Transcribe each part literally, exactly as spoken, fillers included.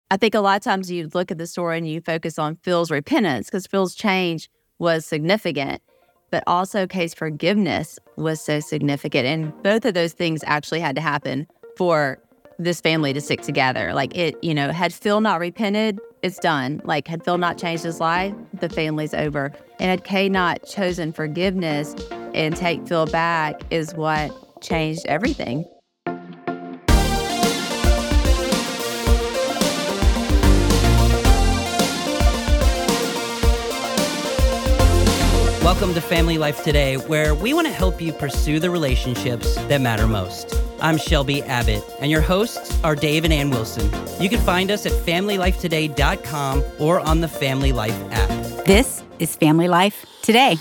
I think a lot of times you look at the story and you focus on Phil's repentance because Phil's change was significant, but also Kay's forgiveness was so significant. And both of those things actually had to happen for this family to stick together. Like it, you know, had Phil not repented, it's done. Like had Phil not changed his life, the family's over. And had Kay not chosen forgiveness and take Phil back is what changed everything. Welcome to Family Life Today, where we want to help you pursue the relationships that matter most. I'm Shelby Abbott, and your hosts are Dave and Ann Wilson. You can find us at family life today dot com or on the Family Life app. This is Family Life Today.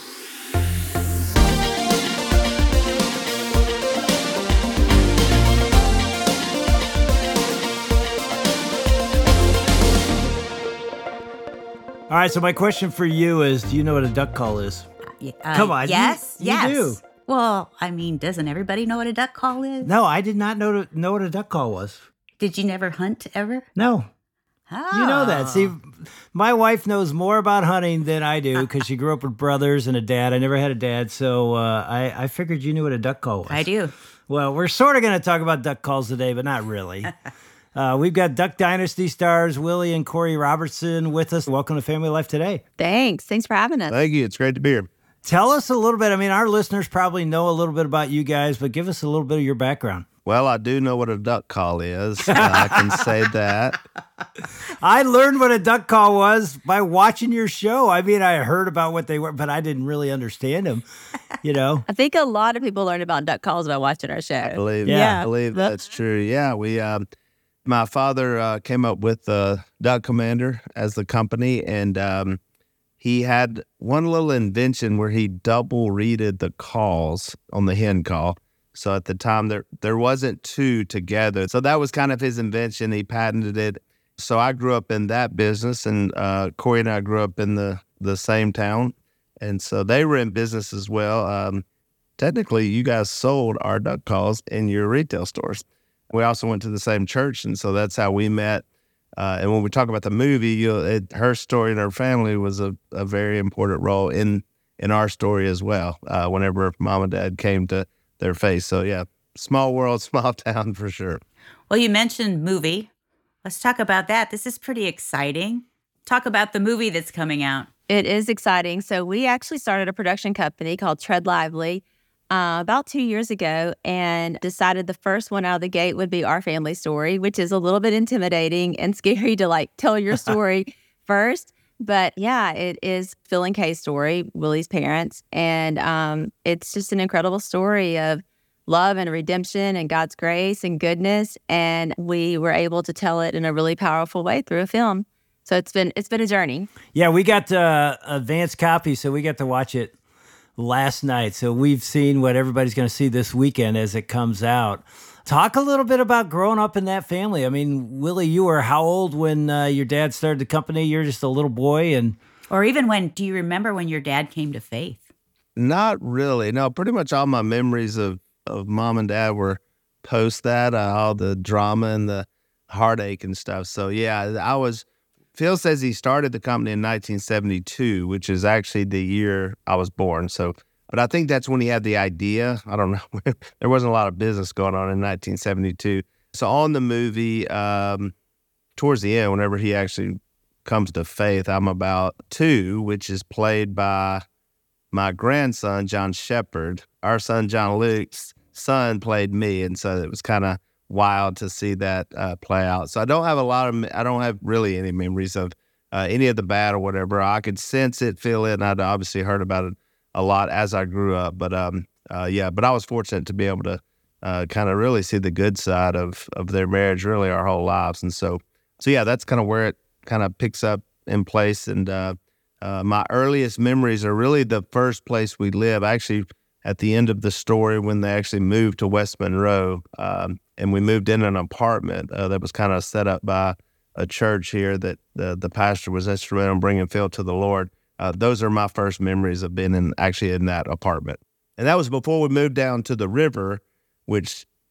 All right, so my question for you is, do you know what a duck call is? Uh, Come on. Yes, you, you yes. do. Well, I mean, doesn't everybody know what a duck call is? No, I did not know, to, know what a duck call was. Did you never hunt ever? No. Oh. You know that. See, my wife knows more about hunting than I do because she grew up with brothers and a dad. I never had a dad, so uh, I, I figured you knew what a duck call was. I do. Well, we're sort of going to talk about duck calls today, but not really. Uh, we've got Duck Dynasty stars Willie and Corey Robertson with us. Welcome to Family Life Today. Thanks. Thanks for having us. Thank you. It's great to be here. Tell us a little bit. I mean, our listeners probably know a little bit about you guys, but give us a little bit of your background. Well, I do know what a duck call is. Uh, I can say that. I learned what a duck call was by watching your show. I mean, I heard about what they were, but I didn't really understand them, you know? I think a lot of people learn about duck calls by watching our show. I believe, Yeah. yeah. I believe that's true. Yeah, we. Um, my father uh, came up with uh, Duck Commander as the company, and um, he had one little invention where he double reeded the calls on the hen call. So at the time, there there wasn't two together. So that was kind of his invention. He patented it. So I grew up in that business, and uh, Corey and I grew up in the, the same town. And so they were in business as well. Um, technically, you guys sold our duck calls in your retail stores. We also went to the same church, and so that's how we met. Uh, and when we talk about the movie, you know, it, her story and her family was a, a very important role in in our story as well, uh, whenever mom and dad came to their face. So, yeah, small world, small town for sure. Well, you mentioned movie. Let's talk about that. This is pretty exciting. Talk about the movie that's coming out. It is exciting. So we actually started a production company called Tread Lively uh, about two years ago and decided the first one out of the gate would be our family story, which is a little bit intimidating and scary to like tell your story first. But yeah, it is Phil and Kay's story, Willie's parents. And um, it's just an incredible story of love and redemption and God's grace and goodness. And we were able to tell it in a really powerful way through a film. So it's been it's been a journey. Yeah, we got uh, advanced copy, so we got to watch it last night. So we've seen what everybody's going to see this weekend as it comes out. Talk a little bit about growing up in that family. I mean, Willie, you were how old when uh, your dad started the company? You're just a little boy, and Or even when, do you remember when your dad came to faith? Not really. No, pretty much all my memories of, of mom and dad were post that, uh, all the drama and the heartache and stuff. So, yeah, I was... Phil says he started the company in nineteen seventy-two, which is actually the year I was born. So, but I think that's when he had the idea. I don't know. There wasn't a lot of business going on in nineteen seventy-two. So on the movie, um, towards the end, whenever he actually comes to faith, I'm about two, which is played by my grandson, John Shepard. Our son, John Luke's son, played me. And so it was kind of wild to see that uh, play out. So I don't have a lot of, I don't have really any memories of uh, any of the bad or whatever. I could sense it, feel it, and I'd obviously heard about it a lot as I grew up. But um, uh, yeah, but I was fortunate to be able to uh, kind of really see the good side of of their marriage, really our whole lives. And so, so yeah, that's kind of where it kind of picks up in place. And uh, uh, my earliest memories are really the first place we live. Actually, at the end of the story, when they actually moved to West Monroe, um, and we moved in an apartment uh, that was kind of set up by a church here that the, the pastor was instrumental in bringing Phil to the Lord. Uh, those are my first memories of being in actually in that apartment. And that was before we moved down to the river, which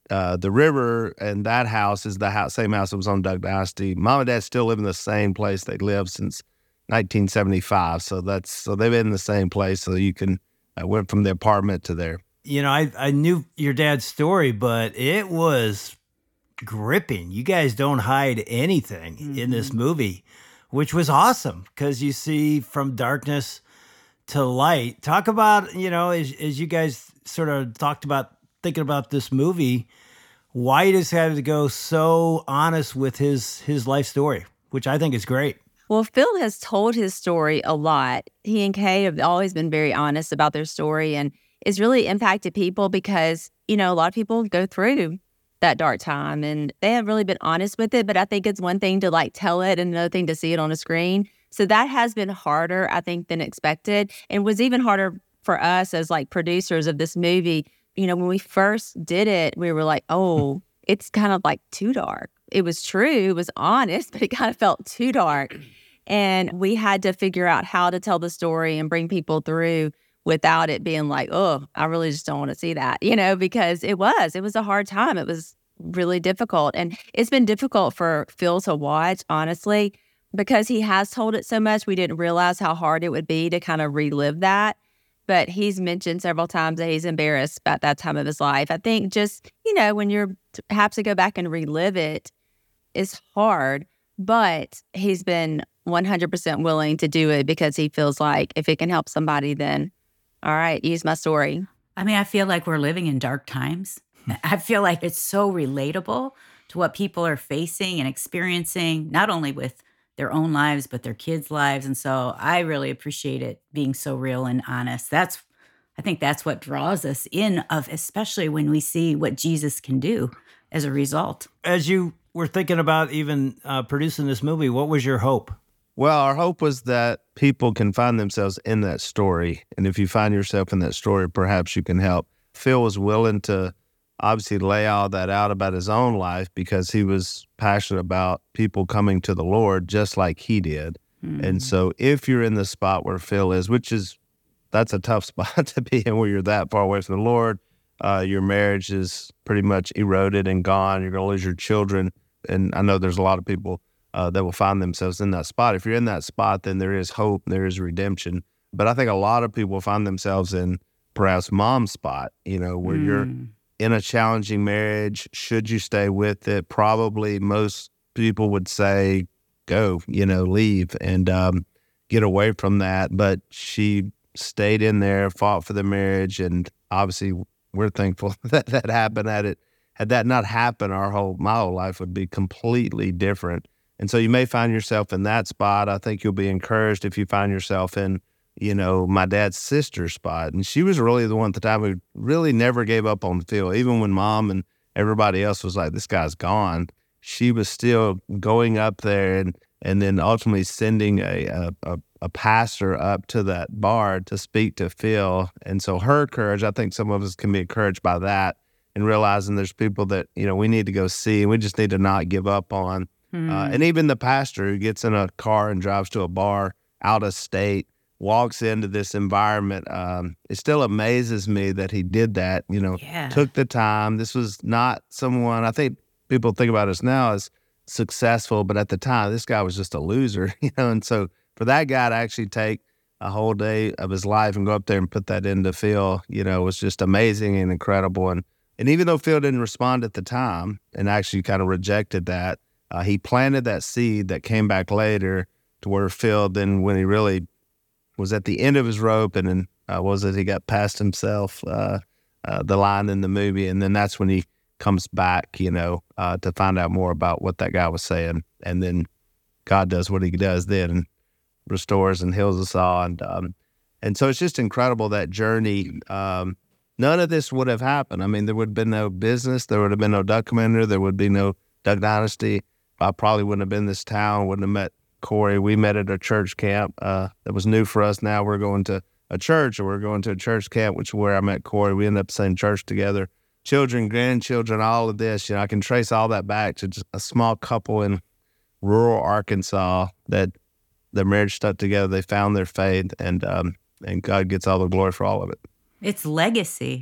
uh, the river and that house is the house, same house that was on Duck Dynasty. Mom and Dad still live in the same place they lived since nineteen seventy-five. So that's so they've been in the same place. So you can I went from the apartment to there. You know, I, I knew your dad's story, but it was gripping. You guys don't hide anything mm-hmm. in this movie, which was awesome because you see from darkness to light. Talk about, you know, as, as you guys sort of talked about thinking about this movie, why you decided to go so honest with his his life story, which I think is great. Well, Phil has told his story a lot. He and Kay have always been very honest about their story, and it's really impacted people because, you know, a lot of people go through that dark time and they have really been honest with it. But I think it's one thing to like tell it and another thing to see it on a screen. So that has been harder, I think, than expected, and was even harder for us as like producers of this movie. You know, when we first did it, we were like, oh, it's kind of like too dark. It was true, it was honest, but it kind of felt too dark. And we had to figure out how to tell the story and bring people through without it being like, oh, I really just don't want to see that, you know, because it was, it was a hard time. It was really difficult. And it's been difficult for Phil to watch, honestly, because he has told it so much. We didn't realize how hard it would be to kind of relive that. But he's mentioned several times that he's embarrassed about that time of his life. I think just, you know, when you're have to go back and relive it, it's hard. But he's been one hundred percent willing to do it because he feels like if it can help somebody, then all right, use my story. I mean, I feel like we're living in dark times. I feel like it's so relatable to what people are facing and experiencing, not only with their own lives, but their kids' lives. And so I really appreciate it being so real and honest. That's, I think that's what draws us in of, especially when we see what Jesus can do as a result. As you were thinking about even uh, producing this movie, what was your hope? Well, our hope was that people can find themselves in that story. And if you find yourself in that story, perhaps you can help. Phil was willing to obviously lay all that out about his own life because he was passionate about people coming to the Lord just like he did. Mm. And so if you're in the spot where Phil is, which is, that's a tough spot to be in where you're that far away from the Lord, uh, your marriage is pretty much eroded and gone. You're going to lose your children. And I know there's a lot of people uh, that will find themselves in that spot. If you're in that spot, then there is hope, there is redemption. But I think a lot of people find themselves in perhaps mom's spot, you know, where mm. you're in a challenging marriage. Should you stay with it? Probably most people would say, go, you know, leave and um, get away from that. But she stayed in there, fought for the marriage. And obviously we're thankful that that happened. Had it, had that not happened, our whole, my whole life would be completely different. And so you may find yourself in that spot. I think you'll be encouraged if you find yourself in, you know, my dad's sister's spot. And she was really the one at the time who really never gave up on Phil. Even when mom and everybody else was like, this guy's gone, she was still going up there and, and then ultimately sending a, a, a pastor up to that bar to speak to Phil. And so her courage, I think some of us can be encouraged by that and realizing there's people that, you know, we need to go see and we just need to not give up on. Mm. Uh, and even the pastor who gets in a car and drives to a bar out of state, walks into this environment. Um, it still amazes me that he did that, you know, yeah. took the time. This was not someone, I think people think about us now as successful, but at the time, this guy was just a loser, you know, and so for that guy to actually take a whole day of his life and go up there and put that into Phil, you know, was just amazing and incredible. And, and even though Phil didn't respond at the time and actually kind of rejected that, uh, he planted that seed that came back later to where Phil then, when he really was at the end of his rope, and then uh, was it he got past himself, uh, uh, the line in the movie, and then that's when he comes back, you know, uh, to find out more about what that guy was saying, and then God does what he does then, and restores and heals us all, and um, and so it's just incredible, that journey. Um, none of this would have happened. I mean, there would have been no business, there would have been no documentary, there would be no Duck Dynasty. I probably wouldn't have been in this town, wouldn't have met Corey. We met at a church camp uh, that was new for us. Now we're going to a church, or we're going to a church camp, which is where I met Corey. We ended up saying church together. Children, grandchildren, all of this, you know, I can trace all that back to just a small couple in rural Arkansas that their marriage stuck together. They found their faith, and um, and God gets all the glory for all of it. It's legacy.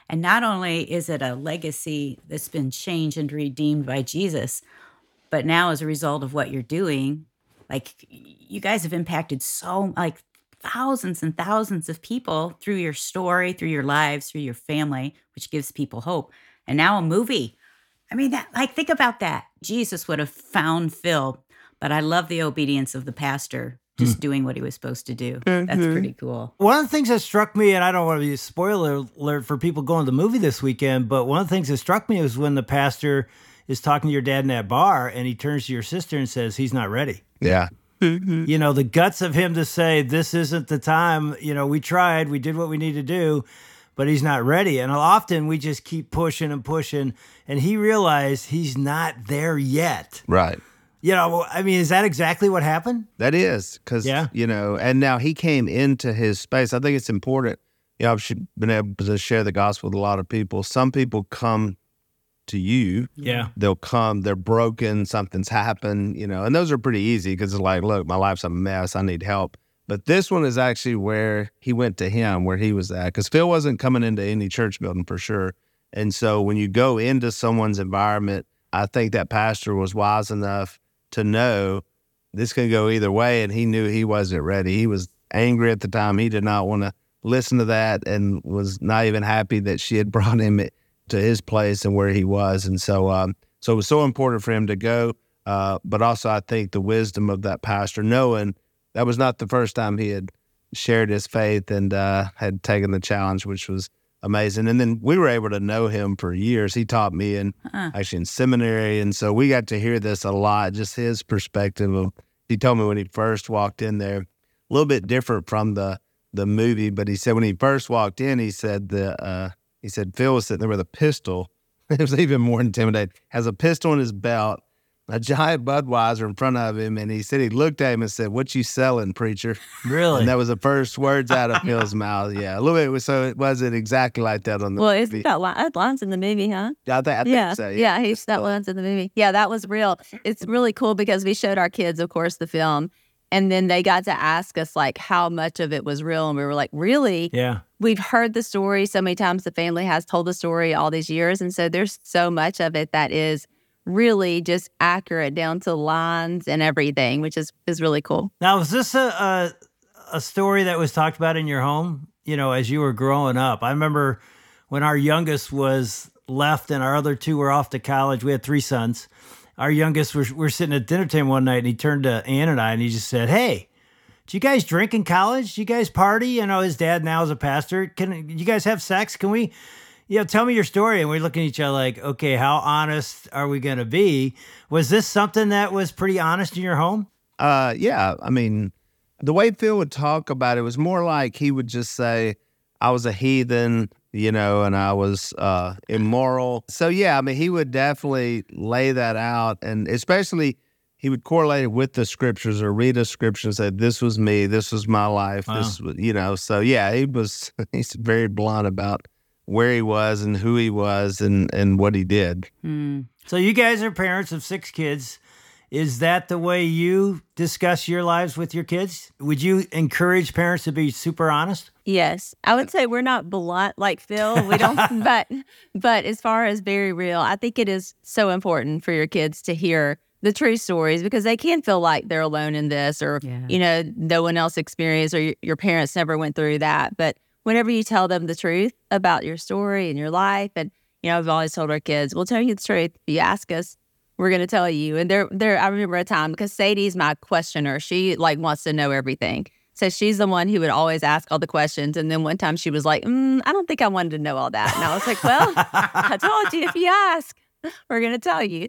And not only is it a legacy that's been changed and redeemed by Jesus, but now as a result of what you're doing, like you guys have impacted so like thousands and thousands of people through your story, through your lives, through your family, which gives people hope. And now a movie. I mean, that, like, think about that. Jesus would have found Phil, but I love the obedience of the pastor just doing what he was supposed to do. Mm-hmm. That's pretty cool. One of the things that struck me, and I don't want to be a spoiler alert for people going to the movie this weekend, but one of the things that struck me was when the pastor is talking to your dad in that bar and he turns to your sister and says, he's not ready. Yeah. Mm-hmm. You know, the guts of him to say, this isn't the time, you know, we tried, we did what we need to do, but he's not ready. And often we just keep pushing and pushing, and he realized he's not there yet. Right. You know, I mean, is that exactly what happened? That is, because, Yeah. you know, and now he came into his space. I think it's important. You know, I've sh- been able to share the gospel with a lot of people. Some people come to you. Yeah. They'll come, they're broken, something's happened, you know, and those are pretty easy because it's like, look, my life's a mess, I need help. But this one is actually where he went to him, where he was at, because Phil wasn't coming into any church building for sure. And so when you go into someone's environment, I think that pastor was wise enough to know this can go either way, and he knew he wasn't ready. He was angry at the time. He did not want to listen to that and was not even happy that she had brought him to his place and where he was. And so um, so it was so important for him to go, uh, but also I think the wisdom of that pastor, knowing that was not the first time he had shared his faith and uh, had taken the challenge, which was amazing. And then we were able to know him for years. He taught me in Uh-uh. actually in seminary. And so we got to hear this a lot, just his perspective of, he told me when he first walked in there, a little bit different from the, the movie, but he said when he first walked in, he said the, uh, he said Phil was sitting there with a pistol. It was even more intimidating. Has a pistol in his belt, a giant Budweiser in front of him, and he said he looked at him and said, "What you selling, preacher?" Really? And that was the first words out of Phil's mouth. Yeah, a little bit. So it wasn't exactly like that on the Well, movie. isn't that, li- that lines in the movie, huh? I, th- I think Yeah, so. yeah, he's that lines in the movie. Yeah, that was real. It's really cool because we showed our kids, of course, the film, and then they got to ask us like how much of it was real, and we were like, really? Yeah. We've heard the story so many times. The family has told the story all these years, and so there's so much of it that is really just accurate down to lines and everything, which is is really cool. Now, was this a, a a story that was talked about in your home, you know, as you were growing up? I remember when our youngest was left and our other two were off to college. We had three sons. Our youngest was we're sitting at dinner time one night, and he turned to Ann and I, and he just said, "Hey, do you guys drink in college? Do you guys party?" You know, his dad now is a pastor. Can you guys have sex? Can we, you know, tell me your story? And we're looking at each other like, okay, how honest are we going to be? Was this something that was pretty honest in your home? Uh, yeah. I mean, the way Phil would talk about it was more like he would just say, I was a heathen, you know, and I was uh, immoral. So, yeah, I mean, he would definitely lay that out. And especially he would correlate it with the scriptures or read a scripture and say, this was me, this was my life, Wow. this was, you know. So, yeah, he was, he's very blunt about where he was and who he was and, and what he did. Hmm. So you guys are parents of six kids. Is that the way you discuss your lives with your kids? Would you encourage parents to be super honest? Yes, I would say we're not blunt like Phil. We don't, but but as far as very real, I think it is so important for your kids to hear the true stories because they can feel like they're alone in this, or Yeah. you know, no one else experienced, or your, your parents never went through that. But whenever you tell them the truth about your story and your life, and you know, I've always told our kids, "We'll tell you the truth. If you ask us, we're going to tell you." And there, there. I remember a time because Sadie's my questioner. She like wants to know everything. So she's the one who would always ask all the questions. And then one time she was like, mm, I don't think I wanted to know all that. And I was like, well, I told you if you ask, we're going to tell you.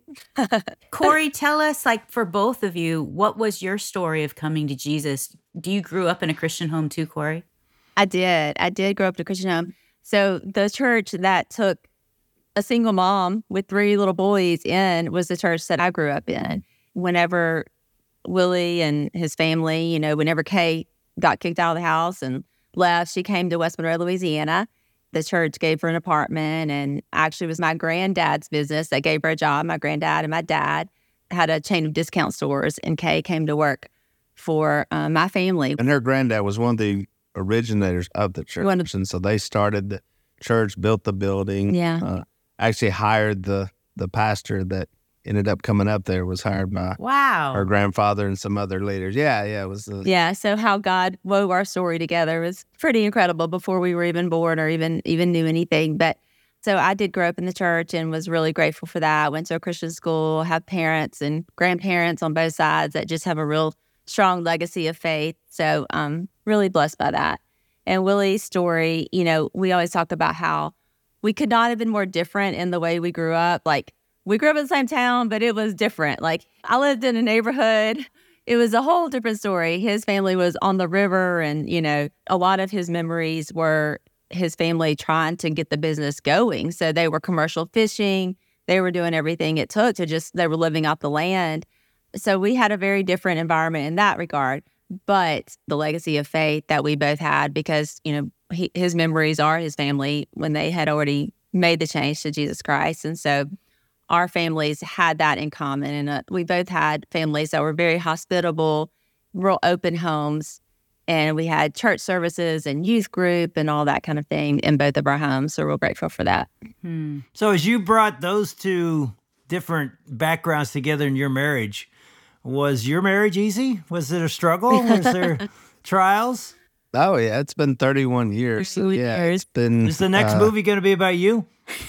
Corey, tell us, like, for both of you, what was your story of coming to Jesus? Do you grew up in a Christian home too, Corey? I did. I did grow up in a Christian home. So the church that took a single mom with three little boys in was the church that I grew up in. Whenever Willie and his family, you know, whenever Kay got kicked out of the house and left, she came to West Monroe, Louisiana. The church gave her an apartment, and actually it was my granddad's business that gave her a job. My granddad and my dad had a chain of discount stores, and Kay came to work for uh, my family. And her granddad was one of the originators of the church. One of- And so they started the church, built the building. Yeah. Uh, actually hired the the pastor that ended up coming up there was hired by Wow. our grandfather and some other leaders. Yeah, yeah, it was. Uh, Yeah. So how God wove our story together was pretty incredible before we were even born or even even knew anything. But so I did grow up in the church and was really grateful for that. I went to a Christian school, have parents and grandparents on both sides that just have a real strong legacy of faith. So um really blessed by that. And Willie's story, you know, we always talk about how we could not have been more different in the way we grew up. Like, we grew up in the same town, but it was different. Like, I lived in a neighborhood. It was a whole different story. His family was on the river, and, you know, a lot of his memories were his family trying to get the business going. So they were commercial fishing. They were doing everything it took to just, they were living off the land. So we had a very different environment in that regard. But the legacy of faith that we both had, because, you know, he, his memories are his family when they had already made the change to Jesus Christ. And so our families had that in common. And uh, we both had families that were very hospitable, real open homes. And we had church services and youth group and all that kind of thing in both of our homes. So we're real grateful for that. Hmm. So as you brought those two different backgrounds together in your marriage, was your marriage easy? Was it a struggle? Was there trials? Oh yeah, it's been thirty-one years. So, yeah, years. it's been. Is the next uh, movie going to be about you?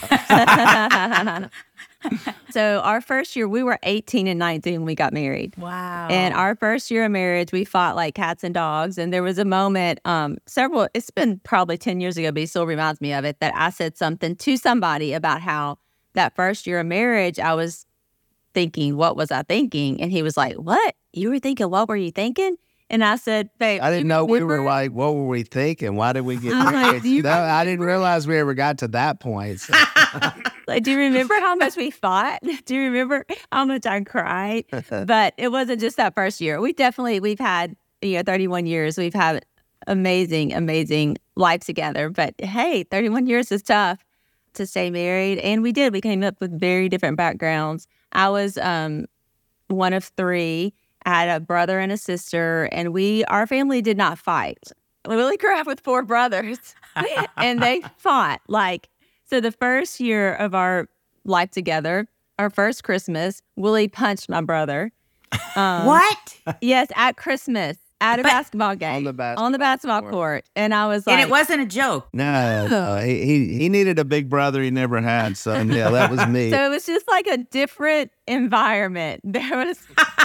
So our first year, we were eighteen and nineteen when we got married. Wow. And our first year of marriage, we fought like cats and dogs. And there was a moment, um, several, it's been probably ten years ago, but he still reminds me of it, that I said something to somebody about how that first year of marriage, I was thinking, what was I thinking? And he was like, what? You were thinking, what were you thinking? And I said, babe, I didn't you know we were remember- like, what were we thinking? Why did we get I'm like, married? do you No, I didn't realize we ever got to that point. So. Like, do you remember how much we fought? Do you remember how much I cried? But it wasn't just that first year. We definitely, we've had, you know, thirty-one years. We've had amazing, amazing life together. But hey, thirty-one years is tough to stay married. And we did. We came up with very different backgrounds. I was um, one of three. I had a brother and a sister, and we, our family did not fight. We really grew up with four brothers, and they fought. Like, so the first year of our life together, our first Christmas, Willie punched my brother. Um, what? Yes, at Christmas, at a But- basketball game. On the basketball On the basketball court. court. And I was like, And it wasn't a joke. No, no, he, he he needed a big brother he never had. So yeah, that was me. so it was just like a different environment. There was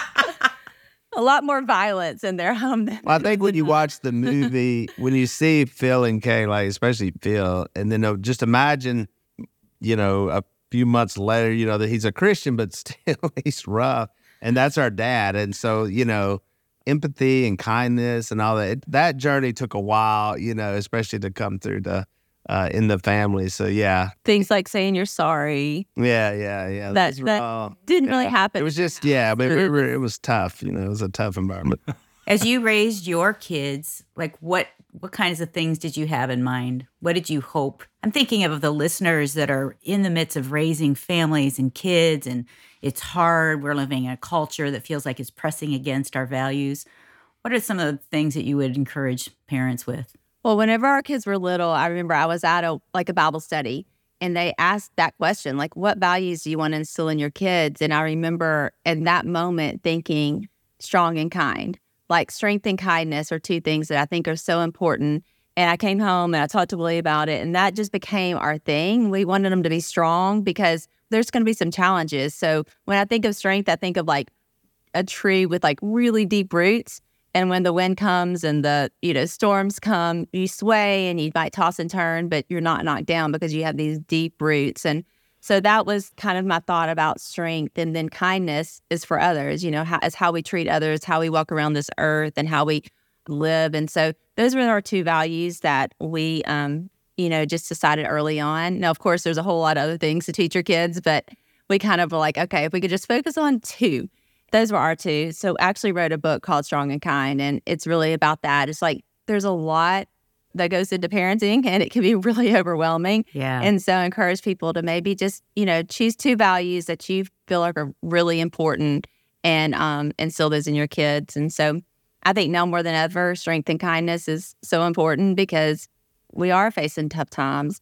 a lot more violence in their home. Than Well, I think when you watch the movie, when you see Phil and Kay, like especially Phil, and then uh, just imagine, you know, a few months later, you know, that he's a Christian, but still he's rough, and that's our dad, and so you know, empathy and kindness and all that. It, that journey took a while, you know, especially to come through the uh, in the family. So yeah, things like saying you're sorry yeah, yeah, yeah. That- Those were that all- didn't really yeah. happen. It was just yeah, but we were, it was tough. You know, it was a tough environment. As you raised your kids, like what what kinds of things did you have in mind? What did you hope? I'm thinking of the listeners that are in the midst of raising families and kids, and it's hard. We're living in a culture that feels like it's pressing against our values. What are some of the things that you would encourage parents with? Well, whenever our kids were little, I remember I was at a like a Bible study, and they asked that question, like, what values do you want to instill in your kids? And I remember in that moment thinking strong and kind, like strength and kindness are two things that I think are so important. And I came home and I talked to Willie about it, and that just became our thing. We wanted them to be strong because there's going to be some challenges. So when I think of strength, I think of like a tree with like really deep roots. And when the wind comes and the, you know, storms come, you sway and you might toss and turn, but you're not knocked down because you have these deep roots. And so that was kind of my thought about strength. And then kindness is for others, you know, how, is how we treat others, how we walk around this earth and how we live. And so those were our two values that we, um, you know, just decided early on. Now, of course, there's a whole lot of other things to teach your kids, but we kind of were like, okay, if we could just focus on two. Those were our two. So I actually wrote a book called Strong and Kind, and it's really about that. It's like there's a lot that goes into parenting, and it can be really overwhelming. Yeah. And so I encourage people to maybe just, you know, choose two values that you feel like are really important and um, instill those in your kids. And so I think now more than ever, strength and kindness is so important because we are facing tough times.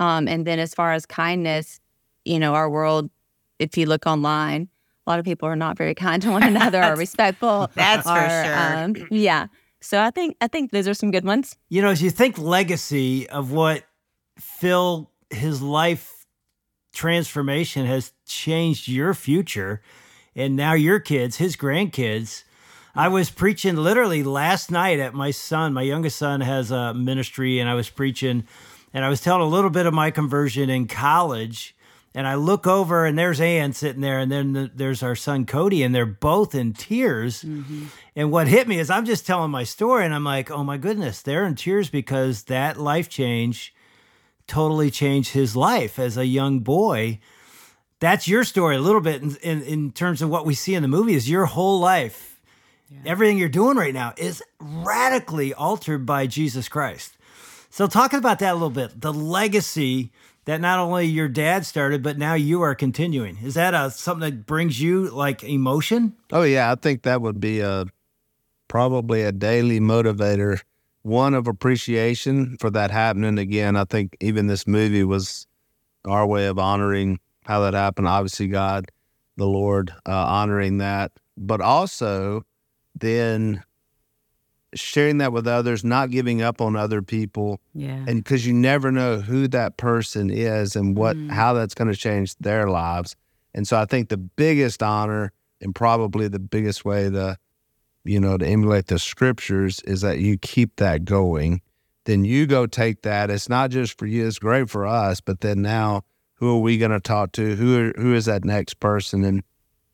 Um, and then as far as kindness, you know, our world, if you look online, a lot of people are not very kind to one another or respectful. That's for or, sure. Um, yeah. So I think I think those are some good ones. You know, as you think legacy of what Phil, his life transformation has changed your future, and now your kids, his grandkids. I was preaching literally last night at my son. My youngest son has a ministry, and I was preaching, and I was telling a little bit of my conversion in college. And I look over, and there's Ann sitting there, and then the, there's our son Cody, and they're both in tears. Mm-hmm. And what hit me is I'm just telling my story, and I'm like, oh my goodness, they're in tears because that life change totally changed his life as a young boy. That's your story a little bit in, in, in terms of what we see in the movie is your whole life. Yeah. Everything you're doing right now is radically altered by Jesus Christ. So talking about that a little bit, the legacy that not only your dad started, but now you are continuing. Is that a, something that brings you like emotion? Oh yeah, I think that would be a probably a daily motivator, one of appreciation for that happening again. I think even this movie was our way of honoring how that happened. Obviously God, the Lord, uh, honoring that, but also then sharing that with others, not giving up on other people. Yeah. And because you never know who that person is and what mm. how that's going to change their lives. And so I think the biggest honor and probably the biggest way to, you know, to emulate the scriptures is that you keep that going. Then you go take that. It's not just for you. It's great for us. But then now, who are we going to talk to? Who are, who is that next person? And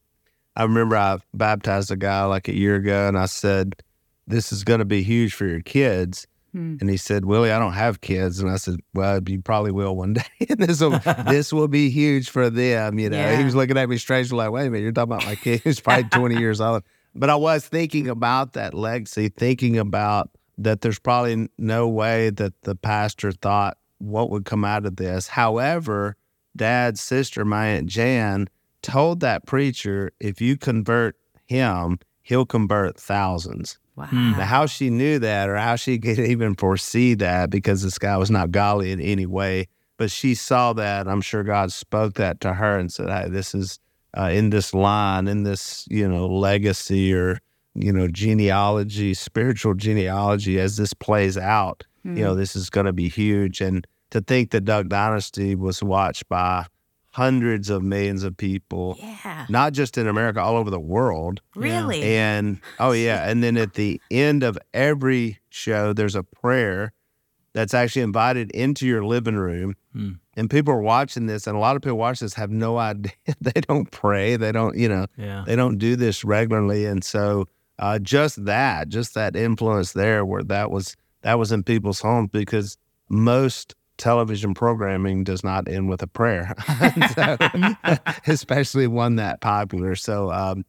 I remember I baptized a guy like a year ago, and I said, this is going to be huge for your kids. Hmm. And he said, Willie, I don't have kids. And I said, well, you probably will one day. And this will, this will be huge for them. You know, yeah. He was looking at me strangely like, wait a minute, you're talking about my kid who's probably twenty years old. But I was thinking about that legacy, thinking about that there's probably no way that the pastor thought what would come out of this. However, Dad's sister, my Aunt Jan, told that preacher, if you convert him, he'll convert thousands. Wow. Now, how she knew that or how she could even foresee that, because this guy was not godly in any way, but she saw that. I'm sure God spoke that to her and said, hey, this is uh, in this line, in this, you know, legacy or, you know, genealogy, spiritual genealogy, as this plays out, mm. you know, this is going to be huge. And to think that Duck Dynasty was watched by hundreds of millions of people, yeah. not just in America, all over the world. Really? And, oh, yeah. And then at the end of every show, there's a prayer that's actually invited into your living room. Hmm. And people are watching this, and a lot of people watch this have no idea. They don't pray. They don't, you know, yeah. they don't do this regularly. And so uh, just that, just that influence there where that was, that was in people's homes, because most television programming does not end with a prayer, so, especially one that popular. So, um,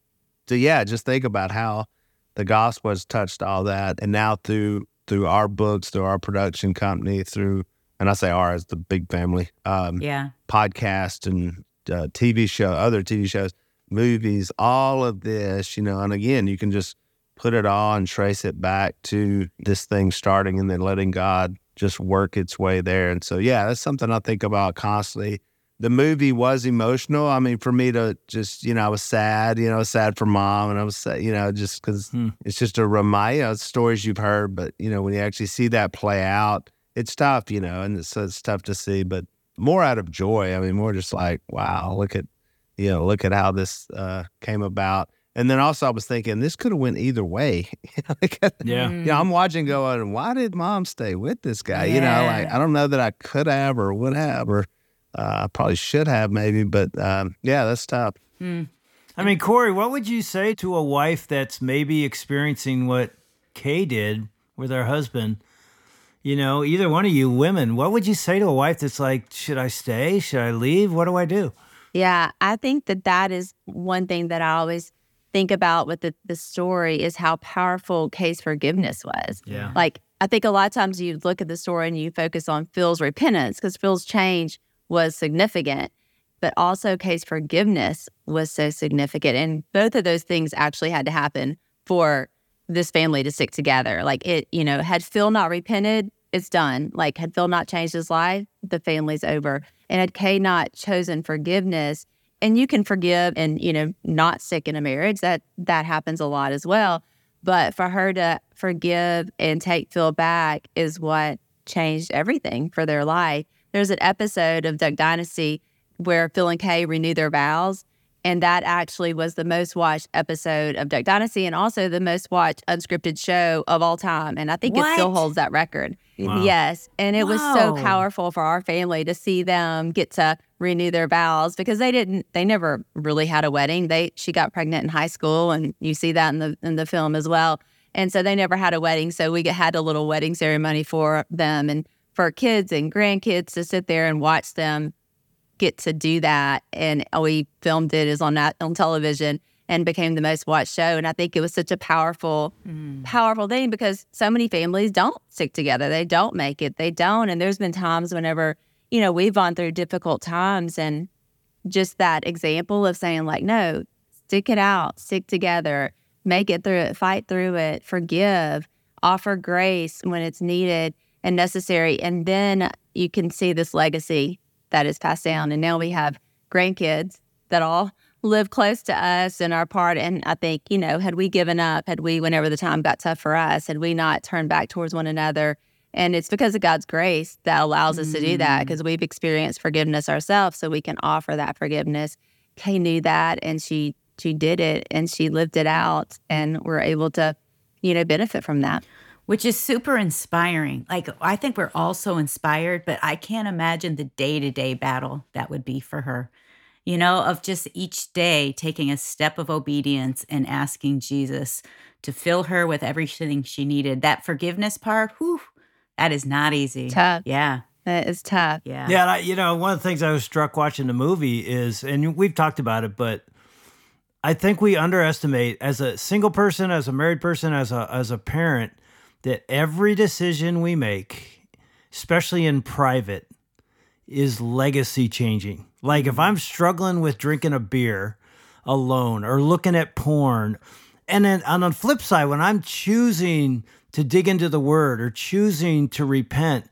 so yeah, just think about how the gospel has touched all that, and now through through our books, through our production company, through, and I say ours, the big family, um, yeah, podcast and uh, T V show, other T V shows, movies, all of this, you know. And again, you can just put it all and trace it back to this thing starting and then letting God just work its way there. And so, yeah, that's something I think about constantly. The movie was emotional. I mean, for me to just, you know, I was sad, you know, sad for Mom, and I was sad, you know, just because hmm. it's just a reminder, you know, stories you've heard, but, you know, when you actually see that play out, it's tough, you know, and it's, it's tough to see, but more out of joy. I mean, more just like, wow, look at, you know, look at how this uh, came about. And then also I was thinking, this could have went either way. yeah. You know, I'm watching going, why did Mom stay with this guy? Yeah. You know, like, I don't know that I could have or would have, or uh, I probably should have maybe, but um, yeah, that's tough. Hmm. I mean, Corey, what would you say to a wife that's maybe experiencing what Kay did with her husband? You know, either one of you women, what would you say to a wife that's like, should I stay? Should I leave? What do I do? Yeah, I think that that is one thing that I always think about with the, the story is how powerful Kay's forgiveness was. Yeah. Like, I think a lot of times you look at the story and you focus on Phil's repentance because Phil's change was significant, but also Kay's forgiveness was so significant. And both of those things actually had to happen for this family to stick together. Like it, you know, had Phil not repented, it's done. Like, had Phil not changed his life, the family's over. And had Kay not chosen forgiveness, and you can forgive and, you know, not stick in a marriage, that that happens a lot as well. But for her to forgive and take Phil back is what changed everything for their life. There's an episode of Duck Dynasty where Phil and Kay renew their vows, and that actually was the most watched episode of Duck Dynasty and also the most watched unscripted show of all time. And I think What? it still holds that record. Wow. Yes. And it was so Whoa. powerful for our family to see them get to renew their vows, because they didn't, they never really had a wedding. They, she got pregnant in high school, and you see that in the, in the film as well. And so they never had a wedding. So we had a little wedding ceremony for them and for kids and grandkids to sit there and watch them get to do that. And we filmed it as on that on television and became the most watched show. And I think it was such a powerful, Mm. powerful thing, because so many families don't stick together. They don't make it. They don't. And there's been times whenever, you know, we've gone through difficult times, and just that example of saying, like, no, stick it out, stick together, make it through it, fight through it, forgive, offer grace when it's needed and necessary. And then you can see this legacy that is passed down. And now we have grandkids that all live close to us and are part. And I think, you know, had we given up, had we, whenever the time got tough for us, had we not turned back towards one another, and it's because of God's grace that allows us to do that, because we've experienced forgiveness ourselves, so we can offer that forgiveness. Kay knew that, and she she did it, and she lived it out, and we're able to, you know, benefit from that. Which is super inspiring. Like, I think we're all so inspired, but I can't imagine the day-to-day battle that would be for her. You know, of just each day taking a step of obedience and asking Jesus to fill her with everything she needed. That forgiveness part, whew, that is not easy. Tough. Yeah. That is tough. Yeah. Yeah, and I, you know, one of the things I was struck watching the movie is, and we've talked about it, but I think we underestimate, as a single person, as a married person, as a as a parent, that every decision we make, especially in private, is legacy changing. Like, if I'm struggling with drinking a beer alone or looking at porn, and then on the flip side, when I'm choosing to dig into the word or choosing to repent,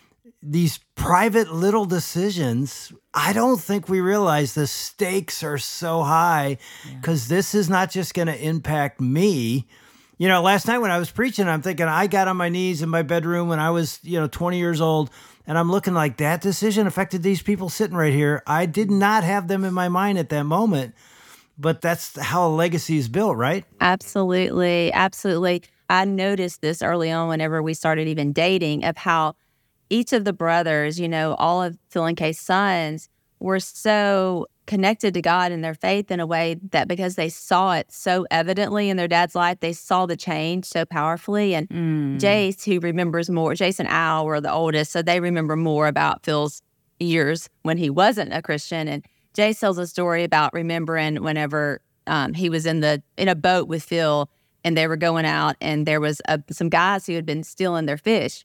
these private little decisions, I don't think we realize the stakes are so high, because this is not just going to impact me. You know, last night when I was preaching, I'm thinking, I got on my knees in my bedroom when I was, you know, twenty years old, and I'm looking like, that decision affected these people sitting right here. I did not have them in my mind at that moment, but that's how a legacy is built, right? Absolutely. Absolutely. I noticed this early on whenever we started even dating, of how each of the brothers, you know, all of Phil and Kay's sons, were so connected to God in their faith in a way that, because they saw it so evidently in their dad's life, they saw the change so powerfully. And Mm. Jace, who remembers more, Jace and Al were the oldest, so they remember more about Phil's years when he wasn't a Christian. And Jace tells a story about remembering whenever um, he was in the in a boat with Phil, and they were going out, and there was a, some guys who had been stealing their fish.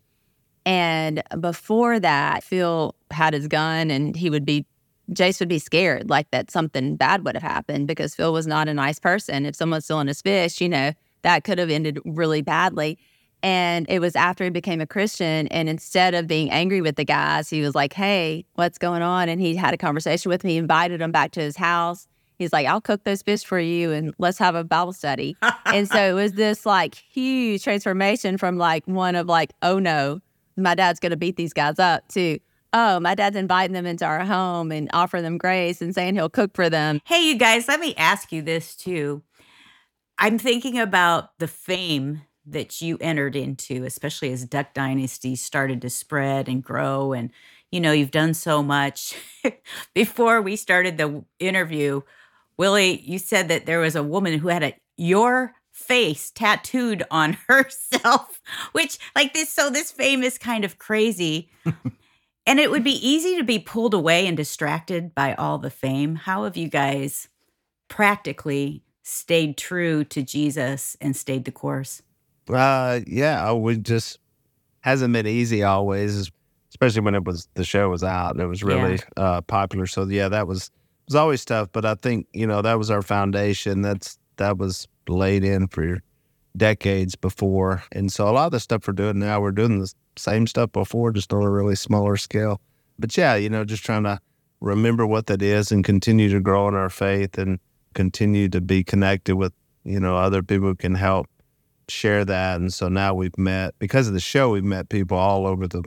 And before that, Phil had his gun, and he would be, Jace would be scared, like that something bad would have happened, because Phil was not a nice person. If someone's stealing his fish, you know, that could have ended really badly. And it was after he became a Christian, and instead of being angry with the guys, he was like, hey, what's going on? And he had a conversation with me, invited them back to his house. He's like, I'll cook those fish for you, and let's have a Bible study. And so it was this like huge transformation from like one of like, oh no, my dad's going to beat these guys up, to, oh, my dad's inviting them into our home and offering them grace and saying he'll cook for them. Hey, you guys, let me ask you this too. I'm thinking about the fame that you entered into, especially as Duck Dynasty started to spread and grow. And, you know, you've done so much. Before we started the interview, Willie, you said that there was a woman who had a your face tattooed on herself, which like this, so this fame is kind of crazy. And it would be easy to be pulled away and distracted by all the fame. How have you guys practically stayed true to Jesus and stayed the course? Uh, yeah, we just hasn't been easy always, especially when it was the show was out and it was really uh, popular. So yeah, that was was always tough. But I think, you know, that was our foundation. That's that was laid in for decades before. And so a lot of the stuff we're doing now, we're doing the same stuff before, just on a really smaller scale. But yeah, you know, just trying to remember what that is and continue to grow in our faith and continue to be connected with, you know, other people who can help share that. And so now we've met, because of the show, we've met people all over the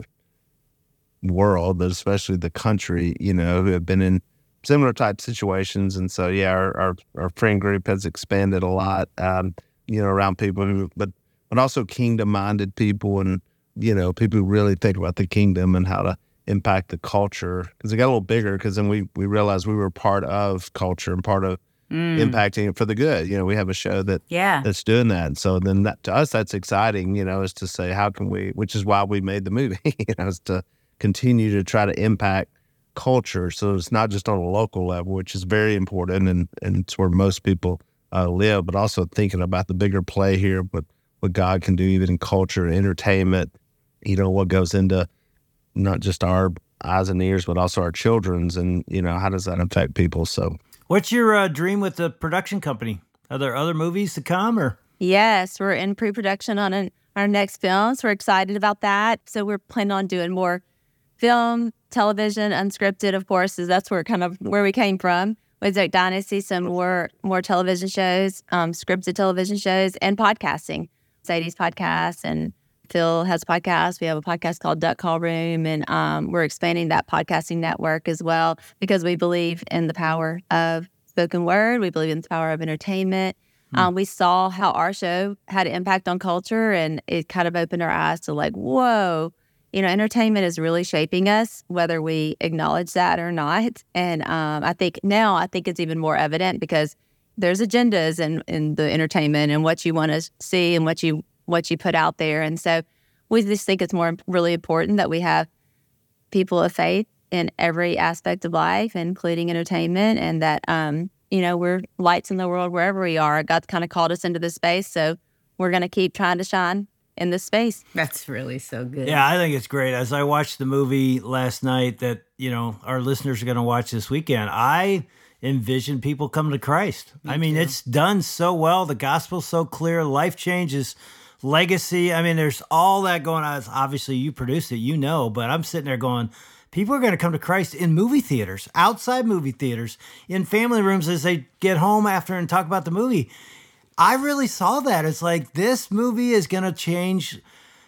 world, but especially the country, you know, who have been in similar type situations. And so, yeah, our, our, our friend group has expanded a lot, um, you know, around people who, but, but also kingdom-minded people and, you know, people who really think about the kingdom and how to impact the culture. Because it got a little bigger, because then we, we realized we were part of culture and part of mm. impacting it for the good. You know, we have a show that yeah. that's doing that. And so then that, to us, that's exciting, you know, is to say, how can we, which is why we made the movie, you know, is to continue to try to impact culture. So it's not just on a local level, which is very important, and, and it's where most people uh, live, but also thinking about the bigger play here, but what God can do even in culture and entertainment, you know, what goes into not just our eyes and ears, but also our children's, and, you know, how does that affect people? So what's your uh, dream with the production company? Are there other movies to come, or? Yes, we're in pre-production on an, our next film, so we're excited about that. So we're planning on doing more film, television, unscripted, of course, is that's where kind of where we came from with Duck Dynasty. Some more more television shows, um, scripted television shows, and podcasting. Sadie's podcast, and Phil has a podcast. We have a podcast called Duck Call Room, and um, we're expanding that podcasting network as well, because we believe in the power of spoken word. We believe in the power of entertainment. Hmm. Um, we saw how our show had an impact on culture, and it kind of opened our eyes to like, whoa, you know, entertainment is really shaping us, whether we acknowledge that or not. And um, I think now, I think it's even more evident, because there's agendas in, in the entertainment and what you want to see and what you what you put out there. And so we just think it's more really important that we have people of faith in every aspect of life, including entertainment, and that, um, you know, we're lights in the world wherever we are. God kind of called us into this space, so we're going to keep trying to shine in this space. That's really so good. Yeah, I think it's great. As I watched the movie last night that, you know, our listeners are going to watch this weekend, I envision people coming to Christ. Me I mean, too. It's done so well. The gospel's so clear. Life changes, legacy. I mean, there's all that going on. Obviously, you produced it, you know, but I'm sitting there going, people are going to come to Christ in movie theaters, outside movie theaters, in family rooms as they get home after and talk about the movie. I really saw that. It's like, this movie is going to change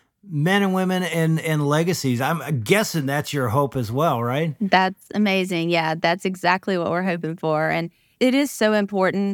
men and women and, and legacies. I'm guessing that's your hope as well, right? That's amazing. Yeah, that's exactly what we're hoping for. And it is so important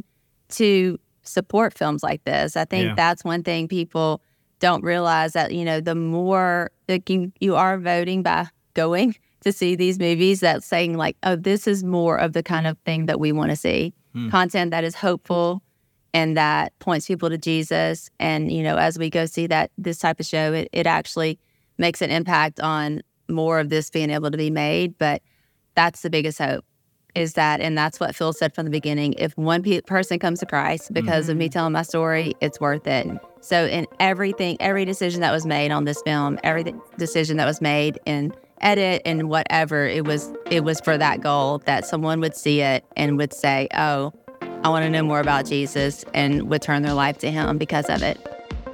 to support films like this. I think yeah. that's one thing people don't realize, that, you know, the more that you, you are voting by going to see these movies, that's saying like, oh, this is more of the kind of thing that we want to see. Hmm. Content that is hopeful and that points people to Jesus. And, you know, as we go see that, this type of show, it, it actually makes an impact on more of this being able to be made. But that's the biggest hope, is that, and that's what Phil said from the beginning, if one pe- person comes to Christ because mm-hmm. of me telling my story, it's worth it. So in everything, every decision that was made on this film, every decision that was made in edit and whatever, it was, it was for that goal, that someone would see it and would say, oh, I want to know more about Jesus, and would turn their life to him because of it.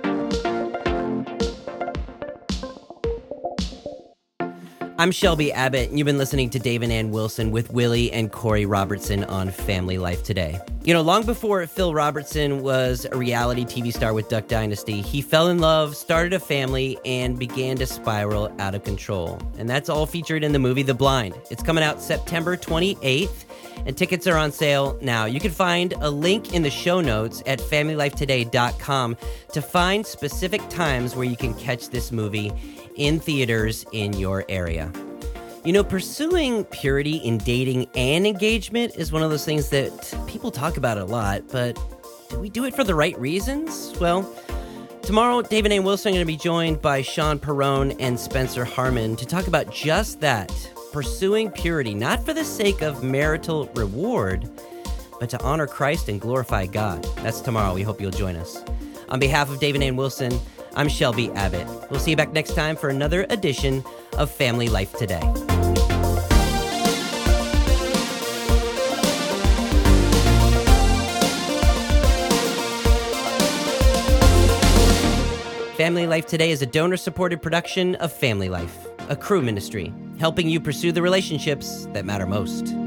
I'm Shelby Abbott, and you've been listening to Dave and Ann Wilson with Willie and Corey Robertson on Family Life Today. You know, long before Phil Robertson was a reality T V star with Duck Dynasty, he fell in love, started a family, and began to spiral out of control. And that's all featured in the movie The Blind. It's coming out September twenty-eighth. And tickets are on sale now. You can find a link in the show notes at family life today dot com to find specific times where you can catch this movie in theaters in your area. You know, pursuing purity in dating and engagement is one of those things that people talk about a lot, but do we do it for the right reasons? Well, tomorrow, Dave and Ann Wilson are going to be joined by Sean Perrone and Spencer Harmon to talk about just that. Pursuing purity, not for the sake of marital reward, but to honor Christ and glorify God. That's tomorrow. We hope you'll join us. On behalf of Dave and Ann Wilson, I'm Shelby Abbott. We'll see you back next time for another edition of Family Life Today. Family Life Today is a donor-supported production of Family Life, a Cru ministry, helping you pursue the relationships that matter most.